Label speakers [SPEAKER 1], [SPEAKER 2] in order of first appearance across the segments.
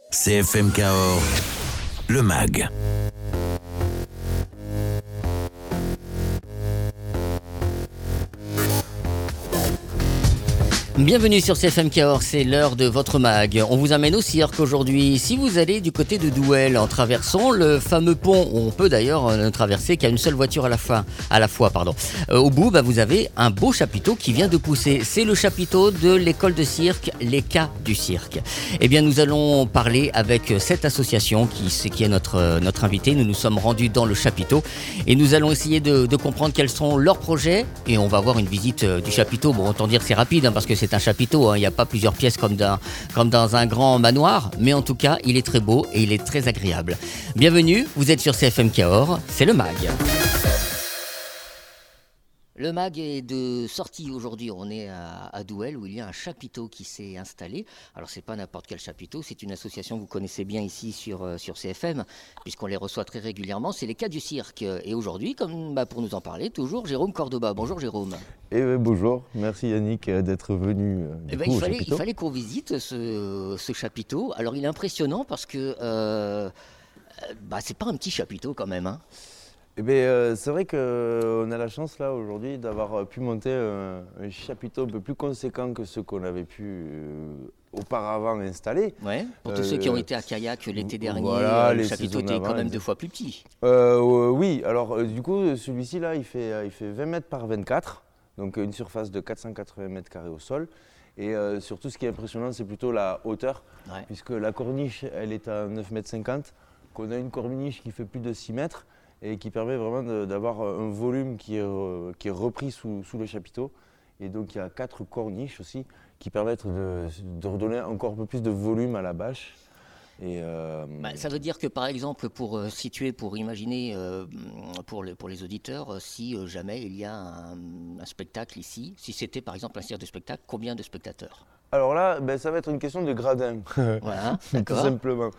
[SPEAKER 1] CFM Cahors, le MAG.
[SPEAKER 2] Bienvenue sur CFM Cahors, c'est l'heure de votre mag. On vous amène au cirque aujourd'hui. Si vous allez du côté de Douel en traversant le fameux pont, on peut d'ailleurs le traverser qu'à une seule voiture à la fois. Au bout, vous avez un beau chapiteau qui vient de pousser. C'est le chapiteau de l'école de cirque, les Cas du cirque. Eh bien, nous allons parler avec cette association qui est notre invité. Nous nous sommes rendus dans le chapiteau et nous allons essayer de comprendre quels sont leurs projets. Et on va avoir une visite du chapiteau. Bon, autant dire c'est rapide parce que c'est un chapiteau, il n'y a pas plusieurs pièces comme dans un grand manoir, mais en tout cas, il est très beau et il est très agréable. Bienvenue, vous êtes sur CFM Cahors, c'est le MAG. Le MAG est de sortie aujourd'hui, on est à Douel où il y a un chapiteau qui s'est installé. Alors c'est pas n'importe quel chapiteau, c'est une association que vous connaissez bien ici sur CFM, puisqu'on les reçoit très régulièrement, c'est les Cas du cirque. Et aujourd'hui, pour nous en parler, toujours Jérôme Cordoba. Bonjour Jérôme.
[SPEAKER 3] Bonjour, merci Yannick d'être venu
[SPEAKER 2] il fallait qu'on visite ce chapiteau. Alors il est impressionnant parce que c'est pas un petit chapiteau quand même.
[SPEAKER 3] C'est vrai qu'on a la chance là aujourd'hui d'avoir pu monter un chapiteau un peu plus conséquent que ce qu'on avait pu auparavant installer.
[SPEAKER 2] Ouais, pour tous ceux qui ont été à Kayak l'été dernier, le chapiteau était quand même 2 fois plus petit.
[SPEAKER 3] Oui, alors du coup celui-ci là il fait 20 mètres par 24, donc une surface de 480 mètres carrés au sol. Et surtout ce qui est impressionnant c'est plutôt la hauteur, puisque la corniche elle est à 9 mètres 50, qu'on a une corniche qui fait plus de 6 mètres. Et qui permet vraiment d'avoir un volume qui est repris sous le chapiteau. Et donc il y a 4 corniches aussi qui permettent de redonner encore un peu plus de volume à la bâche. Et
[SPEAKER 2] ça veut dire que par exemple, pour imaginer pour les auditeurs, si jamais il y a un spectacle ici, si c'était par exemple un cirque de spectacle, combien de spectateurs ?
[SPEAKER 3] Alors là, ça va être une question de gradin,
[SPEAKER 2] voilà, d'accord.
[SPEAKER 3] Tout simplement.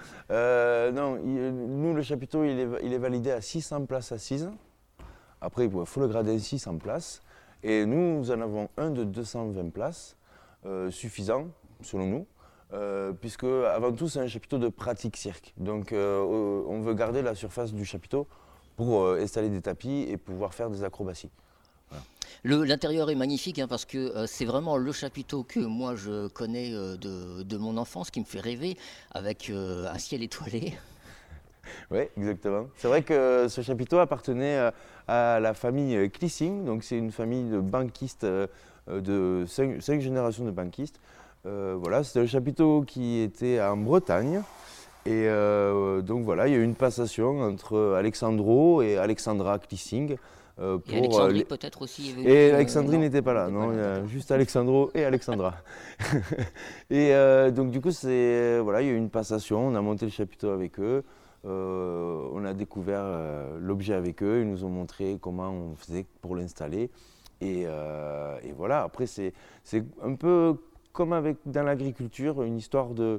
[SPEAKER 3] Nous, le chapiteau, il est validé à 600 places assises. Après, il faut le gradin 600 places. Et nous en avons un de 220 places, suffisant, selon nous, puisque avant tout, c'est un chapiteau de pratique cirque. Donc, on veut garder la surface du chapiteau pour installer des tapis et pouvoir faire des acrobaties. Voilà.
[SPEAKER 2] L'intérieur est magnifique parce que c'est vraiment le chapiteau que moi je connais de mon enfance, qui me fait rêver, avec un ciel étoilé.
[SPEAKER 3] Oui, exactement. C'est vrai que ce chapiteau appartenait à la famille Klissing, donc c'est une famille de banquistes, de 5 générations de banquistes. C'était un chapiteau qui était en Bretagne. Et donc voilà, il y a eu une passation entre Alexandro et Alexandra Klissing.
[SPEAKER 2] Et Alexandrie peut-être aussi est venue.
[SPEAKER 3] Et Alexandrie n'était pas là, non, il y a juste Alexandro et Alexandra. Et donc du coup, il y a eu une passation, on a monté le chapiteau avec eux, on a découvert l'objet avec eux, ils nous ont montré comment on faisait pour l'installer. Et voilà, après c'est un peu comme dans l'agriculture, une histoire de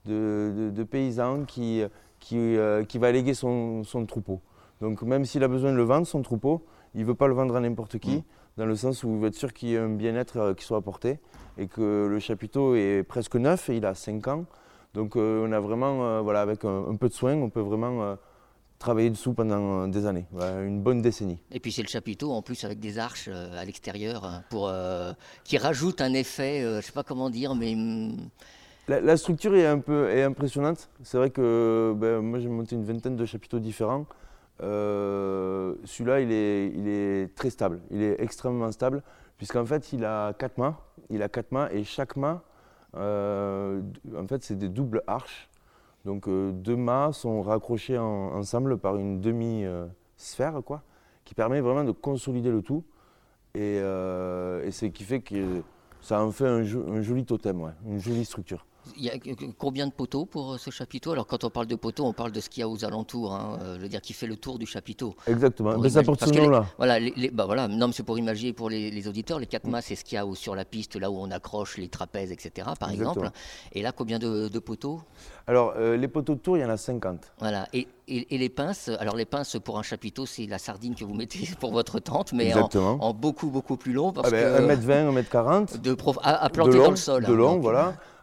[SPEAKER 3] paysan qui va léguer son troupeau. Donc même s'il a besoin de le vendre, son troupeau, il ne veut pas le vendre à n'importe qui, dans le sens où il veut être sûr qu'il y ait un bien-être qui soit apporté et que le chapiteau est presque neuf et il a 5 ans. Donc on a vraiment, avec un peu de soin, on peut vraiment travailler dessous pendant des années, une bonne décennie.
[SPEAKER 2] Et puis c'est le chapiteau en plus avec des arches à l'extérieur qui rajoutent un effet, je ne sais pas comment dire, mais...
[SPEAKER 3] La structure est impressionnante. C'est vrai que moi j'ai monté une vingtaine de chapiteaux différents. Celui-là, il est très stable, il est extrêmement stable, puisqu'en fait, il a 4 mâts. Il a 4 mâts et chaque mât, en fait, c'est des doubles arches. Donc, 2 mâts sont raccrochés ensemble par une demi-sphère, qui permet vraiment de consolider le tout. Et c'est ce qui fait que ça en fait un joli totem, une jolie structure.
[SPEAKER 2] Il y a combien de poteaux pour ce chapiteau ? Alors quand on parle de poteaux, on parle de ce qu'il y a aux alentours, je veux dire qui fait le tour du chapiteau.
[SPEAKER 3] Exactement, ça porte ce nom-là.
[SPEAKER 2] Non, mais c'est pour imaginer pour les auditeurs, les 4 mâts, c'est ce qu'il y a sur la piste, là où on accroche les trapèzes, etc. par exemple. Et là, combien de poteaux ?
[SPEAKER 3] Alors, les poteaux de tour, il y en a 50.
[SPEAKER 2] Voilà, et les pinces, alors les pinces pour un chapiteau, c'est la sardine que vous mettez pour votre tente, mais en beaucoup, beaucoup plus long.
[SPEAKER 3] 1m20, 1m40.
[SPEAKER 2] À planter dans le sol.
[SPEAKER 3] De long, voilà.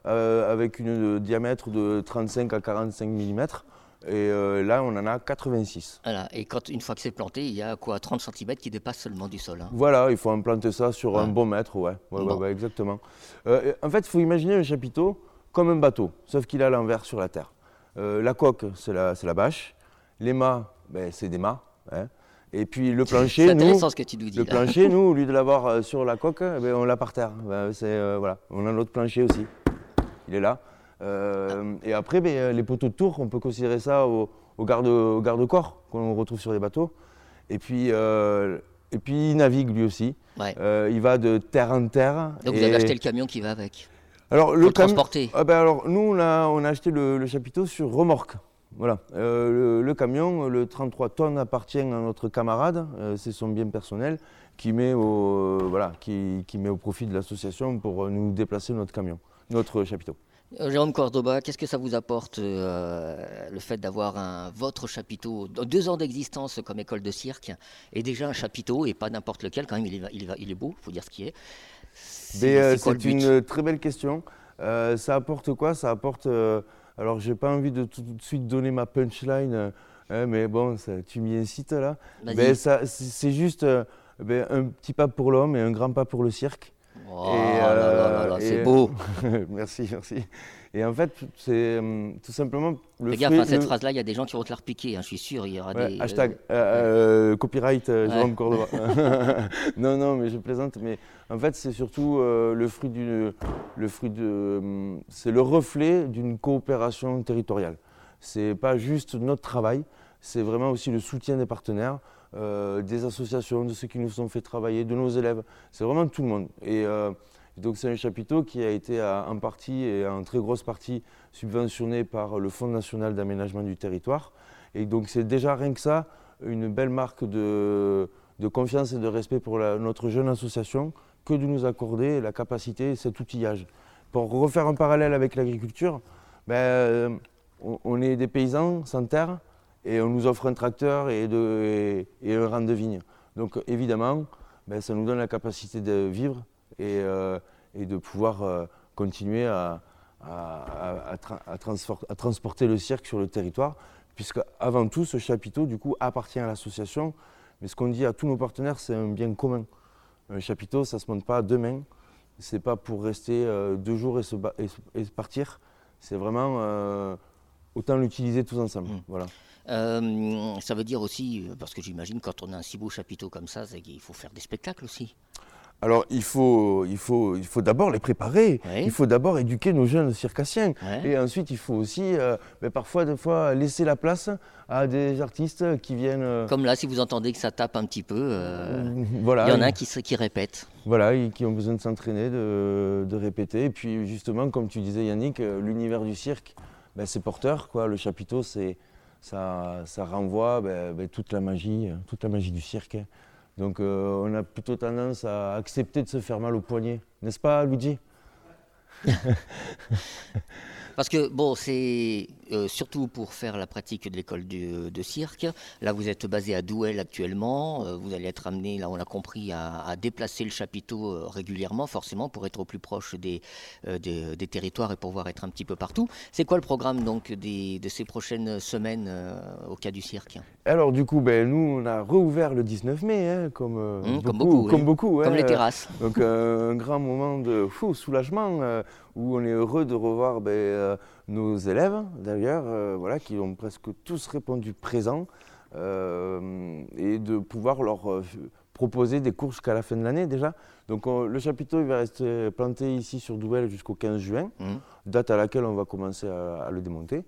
[SPEAKER 3] avec un diamètre de 35 à 45 mm. Et là, on en a 86.
[SPEAKER 2] Voilà. Et une fois que c'est planté, il y a quoi, 30 cm qui dépassent seulement du sol. Hein.
[SPEAKER 3] Voilà, il faut implanter ça sur un bon mètre, ouais, exactement. En fait, il faut imaginer un chapiteau comme un bateau, sauf qu'il est à l'envers sur la terre. La coque, c'est la bâche. Les mâts, c'est des mâts. Hein. Et puis le plancher,
[SPEAKER 2] c'est intéressant ce que tu nous dis.
[SPEAKER 3] Le plancher, nous, au lieu de l'avoir sur la coque, on l'a par terre. Voilà. On a notre plancher aussi. Il est là. Et après, les poteaux de tour, on peut considérer ça au garde-corps qu'on retrouve sur les bateaux. Et puis il navigue lui aussi. Ouais. Il va de terre en terre.
[SPEAKER 2] Donc vous avez acheté le camion qui va avec.
[SPEAKER 3] Alors,
[SPEAKER 2] le transporter.
[SPEAKER 3] Alors nous, on a acheté le chapiteau sur remorque. Voilà. Le camion, le 33 tonnes, appartient à notre camarade. C'est son bien personnel qui met au profit de l'association pour nous déplacer notre chapiteau.
[SPEAKER 2] Jérôme Cordoba, qu'est-ce que ça vous apporte le fait d'avoir votre chapiteau, 2 ans d'existence comme école de cirque, et déjà un chapiteau, et pas n'importe lequel, quand même, il est beau, il faut dire ce qui est.
[SPEAKER 3] C'est une très belle question. Ça apporte quoi? Ça apporte... alors, j'ai pas envie de tout de suite donner ma punchline, mais bon, tu m'y incites là. C'est juste un petit pas pour l'homme et un grand pas pour le cirque.
[SPEAKER 2] Oh là, c'est beau.
[SPEAKER 3] Merci. Et en fait, c'est tout simplement le
[SPEAKER 2] Fais gaffe, cette phrase-là, il y a des gens qui vont te la repiquer, hein, je suis sûr, il y aura des...
[SPEAKER 3] Hashtag copyright Jérôme Cordoba. Non, mais je plaisante. Mais en fait, c'est surtout c'est le reflet d'une coopération territoriale. C'est pas juste notre travail, c'est vraiment aussi le soutien des partenaires. Des associations, de ceux qui nous ont fait travailler, de nos élèves, c'est vraiment tout le monde. Et donc c'est un chapiteau qui a été en partie et en très grosse partie subventionné par le Fonds national d'aménagement du territoire. Et donc c'est déjà rien que ça, une belle marque de confiance et de respect pour notre jeune association que de nous accorder la capacité et cet outillage. Pour refaire un parallèle avec l'agriculture, on est des paysans sans terre, et on nous offre un tracteur et un rang de vigne. Donc évidemment, ça nous donne la capacité de vivre et de pouvoir continuer à transporter le cirque sur le territoire, puisque avant tout, ce chapiteau du coup appartient à l'association. Mais ce qu'on dit à tous nos partenaires, c'est un bien commun. Un chapiteau, ça ne se monte pas demain. C'est pas pour rester 2 jours et partir. C'est vraiment autant l'utiliser tous ensemble. Voilà.
[SPEAKER 2] Ça veut dire aussi, parce que j'imagine quand on a un si beau chapiteau comme ça, c'est qu'il faut faire des spectacles aussi.
[SPEAKER 3] Alors il faut d'abord les préparer, oui. Il faut d'abord éduquer nos jeunes circassiens, oui. Et ensuite il faut aussi parfois laisser la place à des artistes qui viennent...
[SPEAKER 2] Comme là, si vous entendez que ça tape un petit peu,
[SPEAKER 3] voilà,
[SPEAKER 2] il y en a un qui répète.
[SPEAKER 3] Voilà, et qui ont besoin de s'entraîner, de répéter. Et puis justement, comme tu disais Yannick, l'univers du cirque, c'est porteur, quoi. Le chapiteau, ça renvoie toute la magie du cirque. Donc on a plutôt tendance à accepter de se faire mal au poignet, n'est-ce pas Luigi?
[SPEAKER 2] Parce que bon, c'est surtout pour faire la pratique de l'école de cirque. Là, vous êtes basé à Douel actuellement. Vous allez être amené, là on l'a compris, à déplacer le chapiteau régulièrement, forcément, pour être au plus proche des territoires et pouvoir être un petit peu partout. C'est quoi le programme donc de ces prochaines semaines au cas du cirque? Alors du coup,
[SPEAKER 3] nous on a rouvert le 19 mai, comme beaucoup.
[SPEAKER 2] Comme les terrasses.
[SPEAKER 3] Donc un grand moment de soulagement où on est heureux de revoir nos élèves d'ailleurs, qui ont presque tous répondu présents et de pouvoir leur proposer des cours jusqu'à la fin de l'année déjà. Donc le chapiteau il va rester planté ici sur Douel jusqu'au 15 juin, date à laquelle on va commencer à le démonter.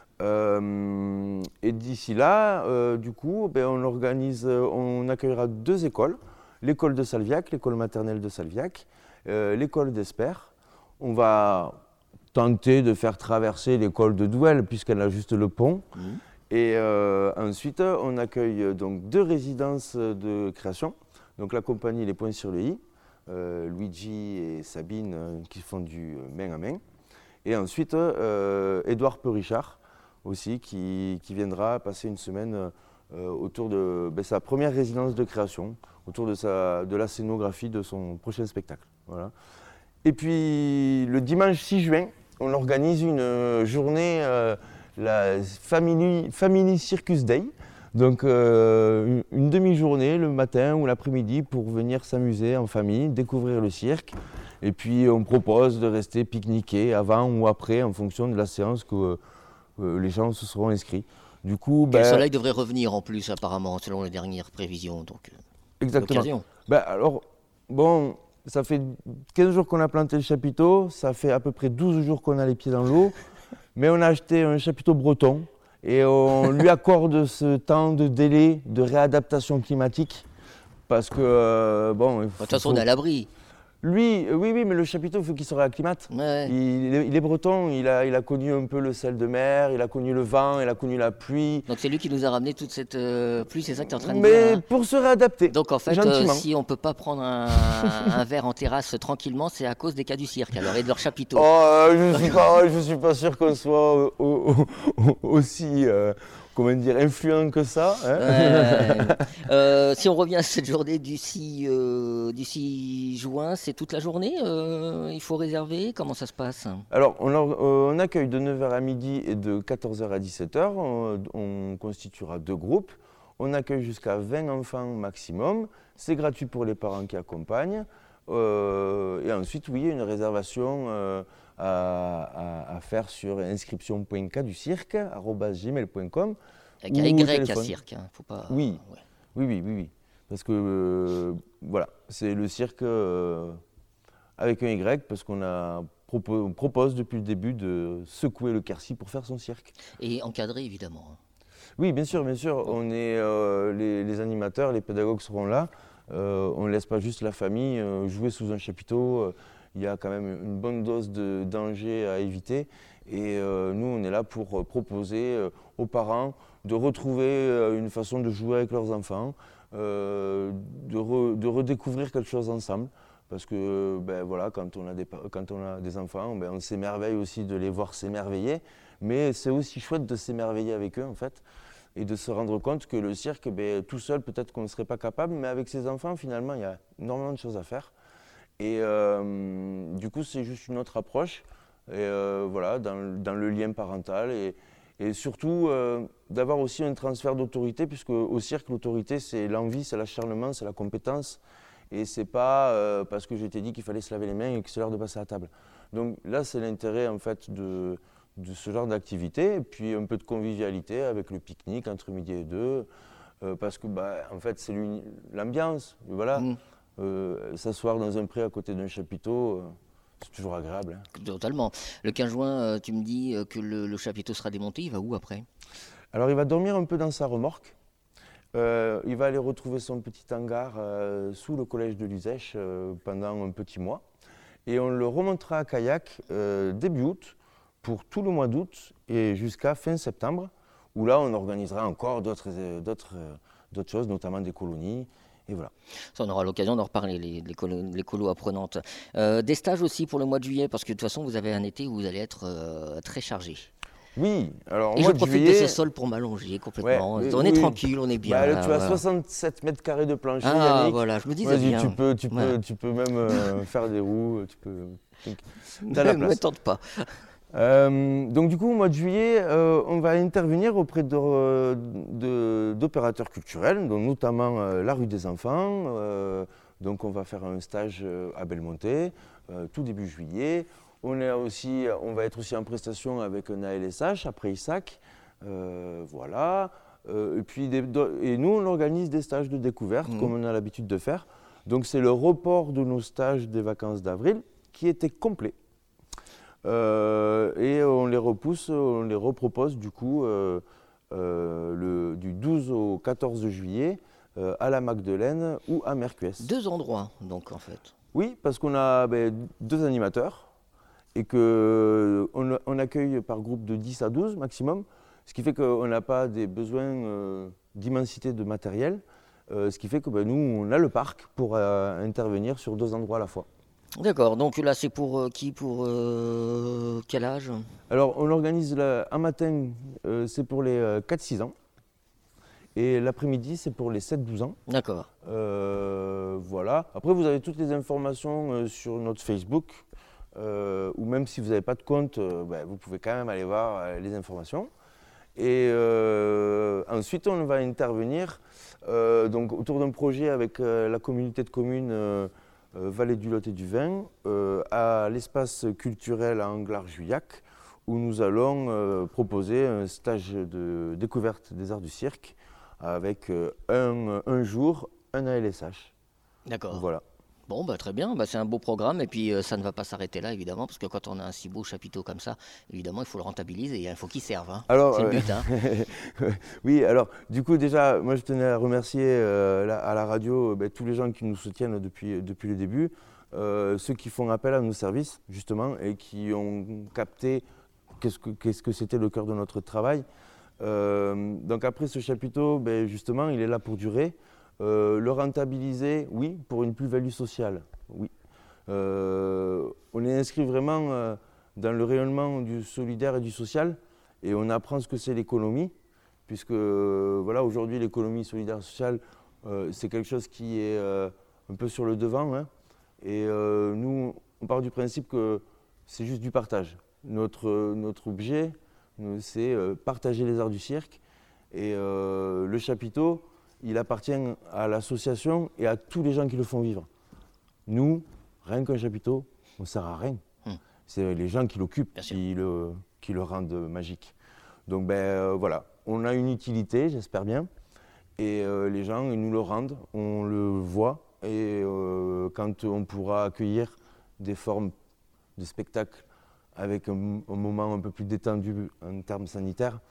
[SPEAKER 3] Et d'ici là, du coup, on accueillera 2 écoles, l'école de Salviac, l'école maternelle de Salviac, l'école d'Espère. On va tenter de faire traverser l'école de Douel puisqu'elle a juste le pont. Et ensuite, on accueille donc 2 résidences de création. Donc la compagnie Les Points sur le i, Luigi et Sabine qui font du main à main. Et ensuite, Édouard Perichard aussi qui viendra passer une semaine autour de sa première résidence de création, autour de la scénographie de son prochain spectacle. Voilà. Et puis le dimanche 6 juin, on organise une journée, la Family Circus Day. Donc une demi-journée le matin ou l'après-midi pour venir s'amuser en famille, découvrir le cirque. Et puis on propose de rester pique-niquer avant ou après en fonction de la séance que les gens se seront inscrits. Du coup,
[SPEAKER 2] Le soleil devrait revenir en plus apparemment selon les dernières prévisions. Donc,
[SPEAKER 3] exactement.
[SPEAKER 2] l'occasion.
[SPEAKER 3] Alors, bon, ça fait 15 jours qu'on a planté le chapiteau, ça fait à peu près 12 jours qu'on a les pieds dans l'eau, mais on a acheté un chapiteau breton. Et on lui accorde ce temps de délai de réadaptation climatique parce que,
[SPEAKER 2] de toute façon, on est à l'abri.
[SPEAKER 3] Lui, oui, mais le chapiteau, il faut qu'il se réacclimate.
[SPEAKER 2] Ouais.
[SPEAKER 3] Il est breton, il a connu un peu le sel de mer, il a connu le vent, il a connu la pluie.
[SPEAKER 2] Donc c'est lui qui nous a ramené toute cette pluie, c'est ça que tu es en train de dire,
[SPEAKER 3] Mais
[SPEAKER 2] hein.
[SPEAKER 3] pour se réadapter,
[SPEAKER 2] Donc en fait,
[SPEAKER 3] gentiment.
[SPEAKER 2] si on ne peut pas prendre un verre en terrasse tranquillement, c'est à cause des cas du cirque alors, et de leur chapiteau.
[SPEAKER 3] Je suis pas sûr qu'on soit aussi comment dire, influent que ça. Hein.
[SPEAKER 2] Si on revient à cette journée du 6 juin, c'est toute la journée, il faut réserver, comment ça se passe?
[SPEAKER 3] Alors, on accueille de 9h à midi et de 14h à 17h. On constituera 2 groupes. On accueille jusqu'à 20 enfants maximum. C'est gratuit pour les parents qui accompagnent. Et ensuite, oui, une réservation à faire sur inscription.caducirque@gmail.com.
[SPEAKER 2] Avec un Y à cirque, hein, faut pas...
[SPEAKER 3] Oui,
[SPEAKER 2] ouais.
[SPEAKER 3] oui. Parce que, voilà, c'est le cirque avec un Y, parce on propose depuis le début de secouer le Quercy pour faire son cirque.
[SPEAKER 2] Et encadré, évidemment.
[SPEAKER 3] Oui, bien sûr. On est, les animateurs, les pédagogues seront là. On ne laisse pas juste la famille jouer sous un chapiteau. Il y a quand même une bonne dose de danger à éviter. Et nous, on est là pour proposer aux parents de retrouver une façon de jouer avec leurs enfants, de redécouvrir quelque chose ensemble. Parce que voilà, quand on a des enfants, on s'émerveille aussi de les voir s'émerveiller. Mais c'est aussi chouette de s'émerveiller avec eux, en fait. Et de se rendre compte que le cirque, tout seul, peut-être qu'on ne serait pas capable, mais avec ses enfants, finalement, il y a énormément de choses à faire. Et du coup, c'est juste une autre approche, et, voilà, dans le lien parental. Et surtout, d'avoir aussi un transfert d'autorité, puisque au cirque, l'autorité, c'est l'envie, c'est l'acharnement, c'est la compétence. Et c'est pas parce que je t'ai dit qu'il fallait se laver les mains et que c'est l'heure de passer à table. Donc là, c'est l'intérêt, en fait, de ce genre d'activité, et puis un peu de convivialité avec le pique-nique entre midi et 2, parce que en fait c'est l'ambiance, voilà. S'asseoir dans un pré à côté d'un chapiteau, c'est toujours agréable. Hein.
[SPEAKER 2] Totalement. Le 15 juin, tu me dis que le chapiteau sera démonté, il va où après?
[SPEAKER 3] Alors il va dormir un peu dans sa remorque, il va aller retrouver son petit hangar sous le collège de Luzèche pendant un petit mois, et on le remontera à kayak début août, pour tout le mois d'août et jusqu'à fin septembre, où là on organisera encore d'autres choses, notamment des colonies, et voilà.
[SPEAKER 2] Ça, on aura l'occasion d'en reparler, les colos apprenantes. Des stages aussi pour le mois de juillet, parce que de toute façon vous avez un été où vous allez être très chargé.
[SPEAKER 3] Oui, alors
[SPEAKER 2] et je profite de ce sol pour m'allonger complètement. On est tranquille, on est bien.
[SPEAKER 3] Tu as 67 mètres carrés de plancher,
[SPEAKER 2] ah,
[SPEAKER 3] Yannick.
[SPEAKER 2] Voilà, je me disais bien.
[SPEAKER 3] Tu peux même faire des roues,
[SPEAKER 2] t'as la place. Ne me tente pas.
[SPEAKER 3] Donc du coup, au mois de juillet, on va intervenir auprès d'opérateurs culturels, dont notamment la rue des enfants. Donc on va faire un stage à Belmonte, tout début juillet. On va être aussi en prestation avec un ALSH après ISAC. Voilà. Et nous, on organise des stages de découverte, comme on a l'habitude de faire. Donc c'est le report de nos stages des vacances d'avril qui était complet. Et on les repropose du coup du 12 au 14 juillet à la Magdeleine ou à Mercuès.
[SPEAKER 2] 2 endroits donc en fait.
[SPEAKER 3] Oui, parce qu'on a 2 animateurs et qu'on accueille par groupe de 10 à 12 maximum, ce qui fait qu'on n'a pas des besoins d'immensité de matériel, ce qui fait que nous on a le parc pour intervenir sur 2 endroits à la fois.
[SPEAKER 2] D'accord, donc là c'est pour qui? Pour quel âge?
[SPEAKER 3] Alors on organise un matin, c'est pour les 4-6 ans, et l'après-midi c'est pour les 7-12 ans.
[SPEAKER 2] D'accord.
[SPEAKER 3] Voilà. Après vous avez toutes les informations sur notre Facebook, ou même si vous n'avez pas de compte, vous pouvez quand même aller voir les informations. Et ensuite, on va intervenir donc autour d'un projet avec la communauté de communes Vallée du Lot et du Vin à l'espace culturel à Anglars-Juillac, où nous allons proposer un stage de découverte des arts du cirque avec un jour, un ALSH.
[SPEAKER 2] D'accord.
[SPEAKER 3] Voilà.
[SPEAKER 2] Bon, très bien, c'est un beau programme et puis ça ne va pas s'arrêter là évidemment parce que quand on a un si beau chapiteau comme ça, évidemment il faut le rentabiliser et il faut qu'il serve. Hein.
[SPEAKER 3] Alors,
[SPEAKER 2] c'est le but.
[SPEAKER 3] Oui, alors du coup déjà, moi je tenais à remercier à la radio tous les gens qui nous soutiennent depuis le début, ceux qui font appel à nos services justement et qui ont capté qu'est-ce que c'était le cœur de notre travail. Donc après ce chapiteau, justement, il est là pour durer. Le rentabiliser, oui, pour une plus-value sociale, oui. On est inscrit vraiment dans le rayonnement du solidaire et du social et on apprend ce que c'est l'économie, puisque voilà, aujourd'hui l'économie solidaire et sociale, c'est quelque chose qui est un peu sur le devant. Hein, et nous, on part du principe que c'est juste du partage. Notre objet, c'est partager les arts du cirque et le chapiteau, il appartient à l'association et à tous les gens qui le font vivre. Nous, rien qu'un chapiteau, on ne sert à rien. C'est les gens qui l'occupent qui le rendent magique. Donc voilà, on a une utilité, j'espère bien, et les gens ils nous le rendent, on le voit, et quand on pourra accueillir des formes de spectacle avec un moment un peu plus détendu en termes sanitaires,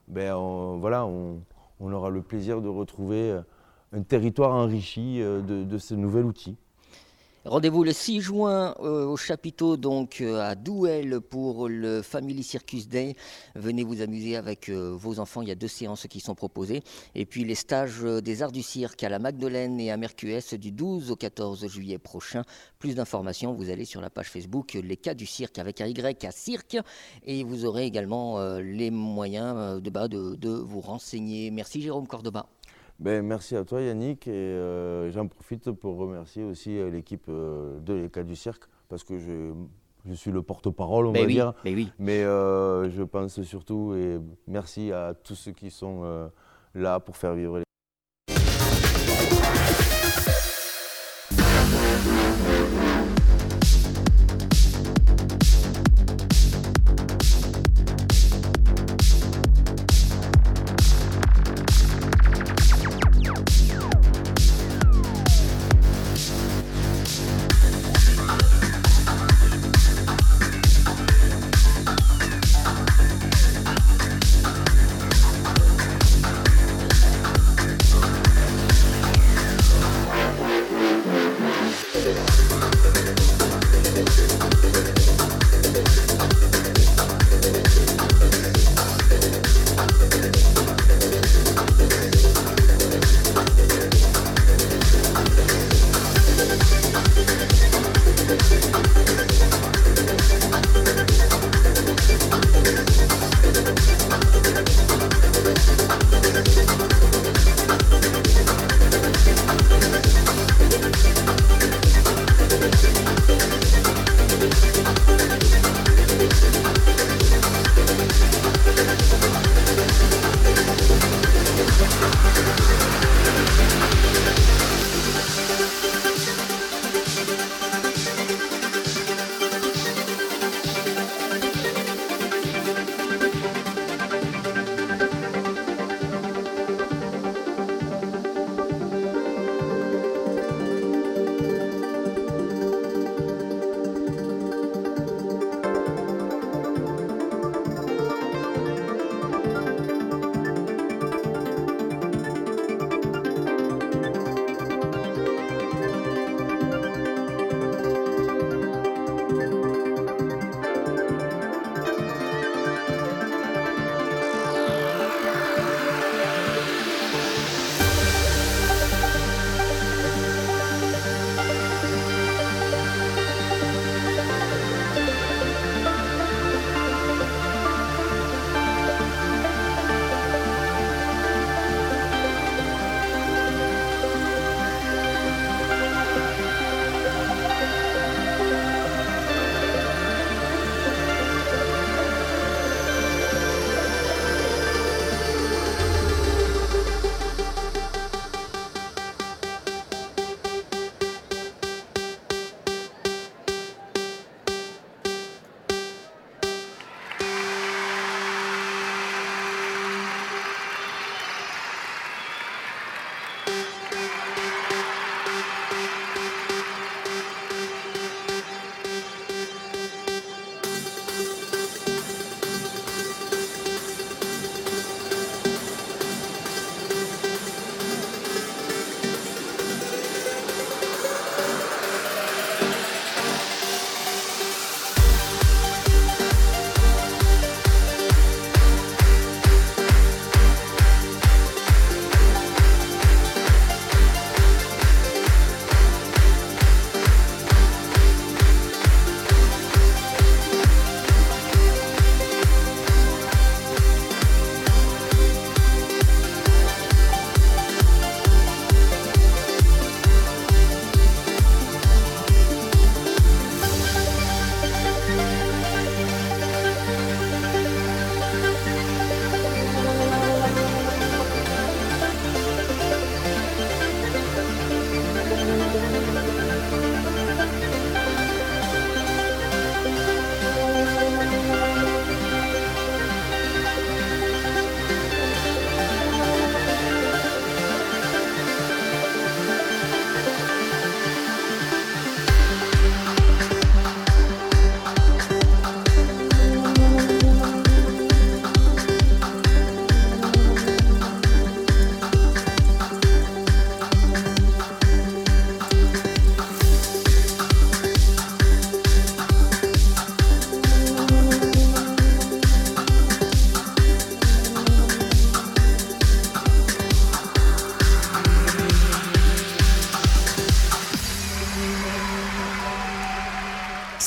[SPEAKER 3] on aura le plaisir de retrouver un territoire enrichi de ce nouvel outil.
[SPEAKER 2] Rendez-vous le 6 juin au chapiteau, donc à Douel pour le Family Circus Day. Venez vous amuser avec vos enfants, il y a 2 séances qui sont proposées. Et puis les stages des arts du cirque à la Magdeleine et à Mercues du 12 au 14 juillet prochain. Plus d'informations, vous allez sur la page Facebook Les Cas du Cirque avec un Y à Cirque. Et vous aurez également les moyens de vous renseigner. Merci Jérôme Cordoba.
[SPEAKER 3] Merci à toi Yannick et j'en profite pour remercier aussi l'équipe de Les Cas du Cirque parce que je suis le porte-parole on va dire. Mais je pense surtout et merci à tous ceux qui sont là pour faire vivre les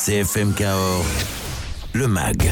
[SPEAKER 1] CFM Cahors, le MAG.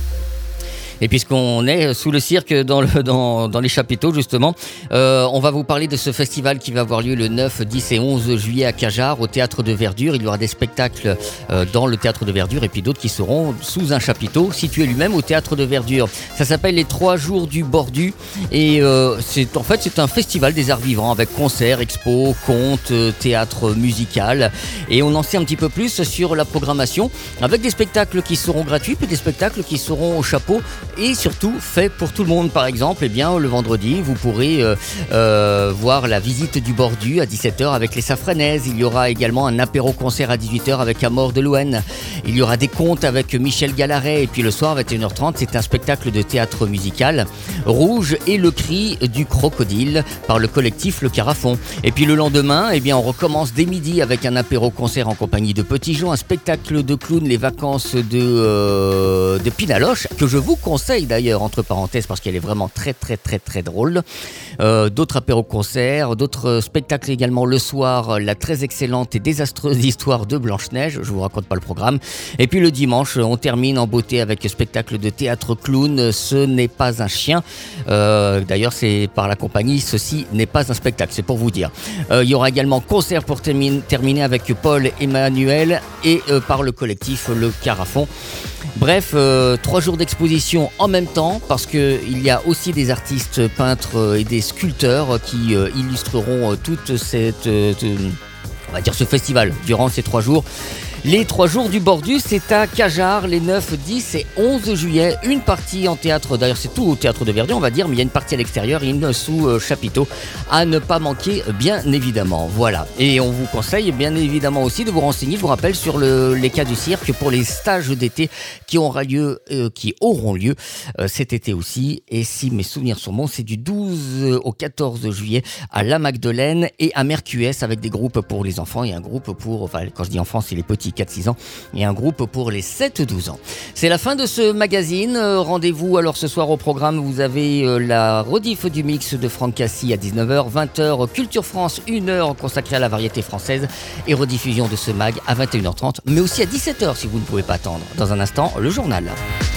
[SPEAKER 2] Et puisqu'on est sous le cirque dans les chapiteaux justement, on va vous parler de ce festival qui va avoir lieu le 9, 10 et 11 juillet à Cajarc au Théâtre de Verdure. Il y aura des spectacles dans le Théâtre de Verdure et puis d'autres qui seront sous un chapiteau situé lui-même au Théâtre de Verdure. Ça s'appelle les 3 jours du Bordu et c'est un festival des arts vivants avec concerts, expos, contes, théâtre musical. Et on en sait un petit peu plus sur la programmation avec des spectacles qui seront gratuits puis des spectacles qui seront au chapeau. Et surtout fait pour tout le monde. Par exemple, le vendredi, vous pourrez voir la visite du Bordu à 17h avec les Safranaises. Il y aura également un apéro-concert à 18h avec Amor de Louen. Il y aura des contes avec Michel Gallaret. Et puis le soir, à 21h30, c'est un spectacle de théâtre musical, Rouge et le cri du crocodile, par le collectif Le Carafon. Et puis le lendemain, on recommence dès midi avec un apéro-concert en compagnie de Petit Jo, un spectacle de clown, les vacances de Pinaloche, que je vous conseille d'ailleurs, entre parenthèses, parce qu'elle est vraiment très très très très drôle. D'autres apéros-concerts, d'autres spectacles également le soir, la très excellente et désastreuse histoire de Blanche-Neige, je vous raconte pas le programme. Et puis le dimanche, on termine en beauté avec spectacle de théâtre clown, Ce n'est pas un chien. D'ailleurs, c'est par la compagnie Ceci n'est pas un spectacle, c'est pour vous dire. Il y aura également concert pour terminer avec Paul Emmanuel et par le collectif Le Carafon. Bref, 3 jours d'exposition en même temps parce qu'il y a aussi des artistes peintres et des sculpteurs qui illustreront toute cette, on va dire ce festival durant ces 3 jours. Les 3 jours du Bordu, c'est à Cajarc les 9, 10 et 11 juillet. Une partie en théâtre, d'ailleurs c'est tout au Théâtre de Verdure on va dire, mais il y a une partie à l'extérieur et une sous chapiteau à ne pas manquer bien évidemment. Voilà, et on vous conseille bien évidemment aussi de vous renseigner, je vous rappelle, sur les cas du cirque pour les stages d'été qui auront lieu cet été aussi. Et si mes souvenirs sont bons, c'est du 12 au 14 juillet à La Magdeleine et à Mercuès avec des groupes pour les enfants et un groupe pour, quand je dis enfants, c'est les petits 4-6 ans et un groupe pour les 7-12 ans. C'est la fin de ce magazine. Rendez-vous alors ce soir au programme. Vous avez la rediff du mix de Franck Cassis à 19h, 20h, Culture France, 1h consacrée à la variété française et rediffusion de ce mag à 21h30, mais aussi à 17h si vous ne pouvez pas attendre. Dans un instant, le journal.